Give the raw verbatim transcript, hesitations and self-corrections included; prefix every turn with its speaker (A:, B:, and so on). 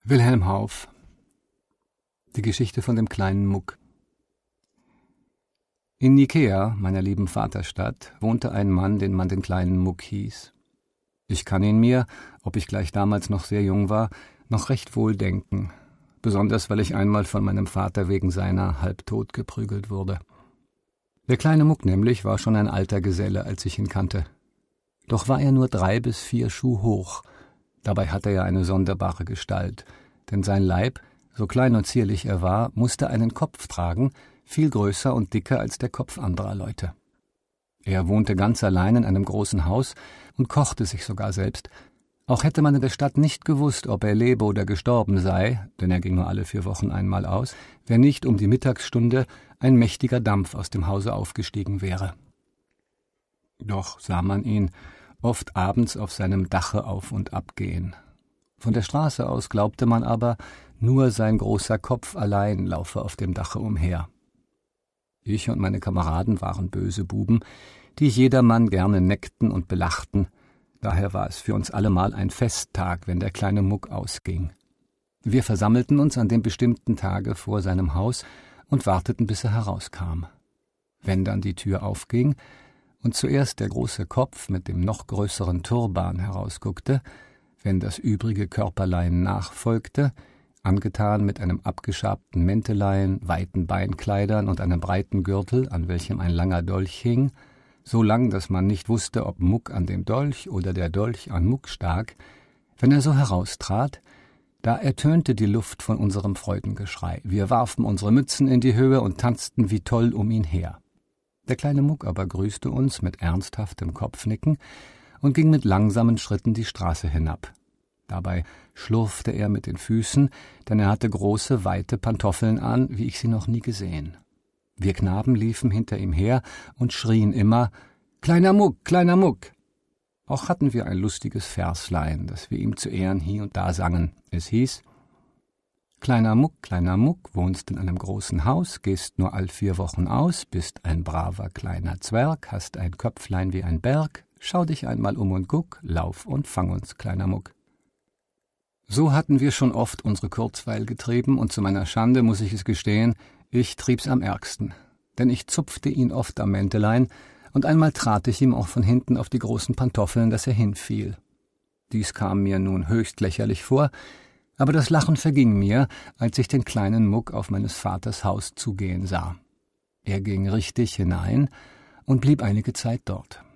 A: Wilhelm Hauff. Die Geschichte von dem kleinen Muck. In Nikea, meiner lieben Vaterstadt, wohnte ein Mann, den man den kleinen Muck hieß. Ich kann ihn mir, ob ich gleich damals noch sehr jung war, noch recht wohl denken, besonders weil ich einmal von meinem Vater wegen seiner halbtot geprügelt wurde. Der kleine Muck nämlich war schon ein alter Geselle, als ich ihn kannte. Doch war er nur drei bis vier Schuh hoch. Dabei hatte er eine sonderbare Gestalt, denn sein Leib, so klein und zierlich er war, musste einen Kopf tragen, viel größer und dicker als der Kopf anderer Leute. Er wohnte ganz allein in einem großen Haus und kochte sich sogar selbst. Auch hätte man in der Stadt nicht gewusst, ob er lebe oder gestorben sei, denn er ging nur alle vier Wochen einmal aus, wenn nicht um die Mittagsstunde ein mächtiger Dampf aus dem Hause aufgestiegen wäre. Doch sah man ihn oft abends auf seinem Dache auf und ab gehen. Von der Straße aus glaubte man aber, nur sein großer Kopf allein laufe auf dem Dache umher. Ich und meine Kameraden waren böse Buben, die jedermann gerne neckten und belachten. Daher war es für uns allemal ein Festtag, wenn der kleine Muck ausging. Wir versammelten uns an dem bestimmten Tage vor seinem Haus und warteten, bis er herauskam. Wenn dann die Tür aufging und zuerst der große Kopf mit dem noch größeren Turban herausguckte, wenn das übrige Körperlein nachfolgte, angetan mit einem abgeschabten Mäntelein, weiten Beinkleidern und einem breiten Gürtel, an welchem ein langer Dolch hing, so lang, dass man nicht wusste, ob Muck an dem Dolch oder der Dolch an Muck stak, wenn er so heraustrat, da ertönte die Luft von unserem Freudengeschrei. Wir warfen unsere Mützen in die Höhe und tanzten wie toll um ihn her. Der kleine Muck aber grüßte uns mit ernsthaftem Kopfnicken und ging mit langsamen Schritten die Straße hinab. Dabei schlurfte er mit den Füßen, denn er hatte große, weite Pantoffeln an, wie ich sie noch nie gesehen. Wir Knaben liefen hinter ihm her und schrien immer, »Kleiner Muck, kleiner Muck!« Auch hatten wir ein lustiges Verslein, das wir ihm zu Ehren hie und da sangen. Es hieß, »Kleiner Muck, kleiner Muck, wohnst in einem großen Haus, gehst nur all vier Wochen aus, bist ein braver kleiner Zwerg, hast ein Köpflein wie ein Berg, schau dich einmal um und guck, lauf und fang uns, kleiner Muck.« So hatten wir schon oft unsere Kurzweil getrieben, und zu meiner Schande muss ich es gestehen, ich trieb's am ärgsten, denn ich zupfte ihn oft am Mäntelein, und einmal trat ich ihm auch von hinten auf die großen Pantoffeln, dass er hinfiel. Dies kam mir nun höchst lächerlich vor, aber das Lachen verging mir, als ich den kleinen Muck auf meines Vaters Haus zugehen sah. Er ging richtig hinein und blieb einige Zeit dort.